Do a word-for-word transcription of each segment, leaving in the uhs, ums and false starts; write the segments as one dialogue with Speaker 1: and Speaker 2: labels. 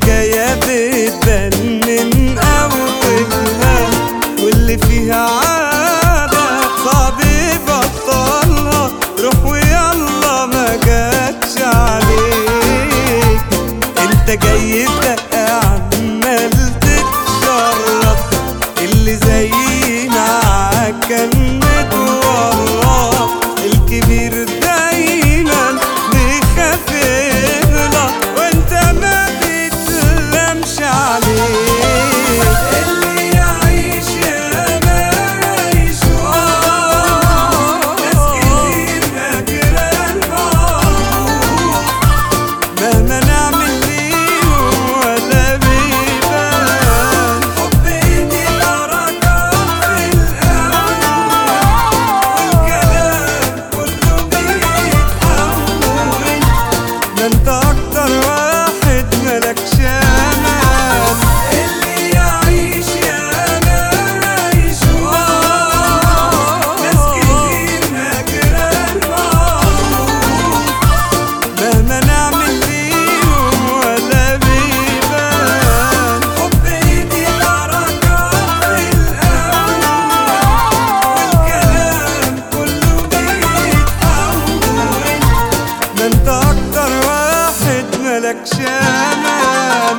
Speaker 1: الحكاية بتبان من أولها، واللي فيها عادة صعب يبطلها. روح ويلا ما جاتش عليك، انت جاي تبقى عمال تتشرف. اللي زينا عكن متورط، الكبير دايما بيخاف يغلط وانت ما بتلمش عليه. اللي يعيش يا ما يعيش، ناس كتير فاكرة المعروف، مهما نعمل ليهم ولا بيبان. حب ايدي بركات في الأول، والكلام كله بيتحول. ده انت اكتر واحد ملكش امان. اللي يعيش يا ما يعيش، ناس كتير فاكرة المعروف، مهما نعمل ليهم ولا بيبان. حب ايدي بركات في الأول، والكلام كله بيتحول. ده انت اكتر واحد ملكش امان.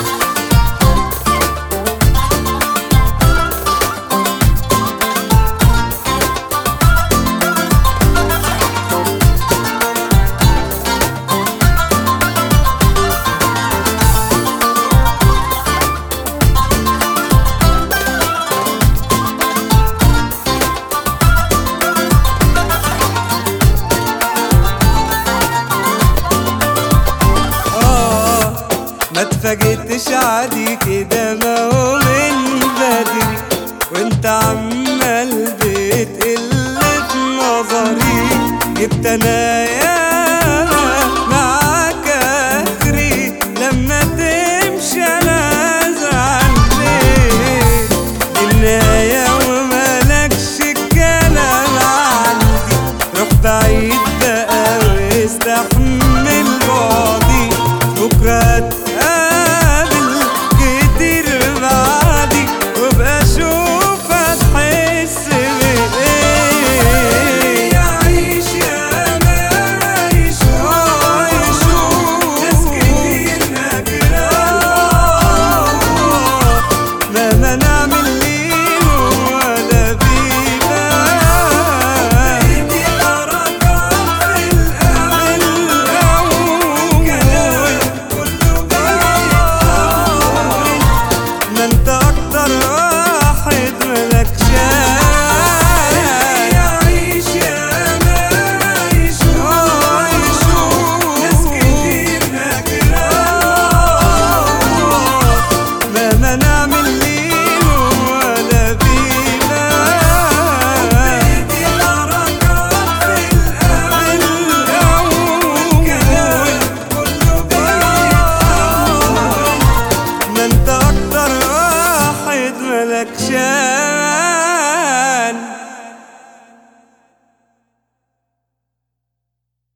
Speaker 1: آه ما اتفاجئتش عادي كده، ما هو من بدري وانت عمال بتقلب نظري. جبت انا يا معاك اخري، لما تمشي انا ازعل ليه. دي النهاية وملكش الكلام عندي، روح بعيد بقى واستحمل بعدي. بكرة هتقابل كتير بعدي، وابقى شوف هتحس بإيه. يعيش يا ما يعيش، ناس كتير فاكرة المعروف، مهما نعمل ليهم ولا بيبان. ايدي بركات في الأول، والكلام كله بيتحول. ما انت اكتر واحد ملكش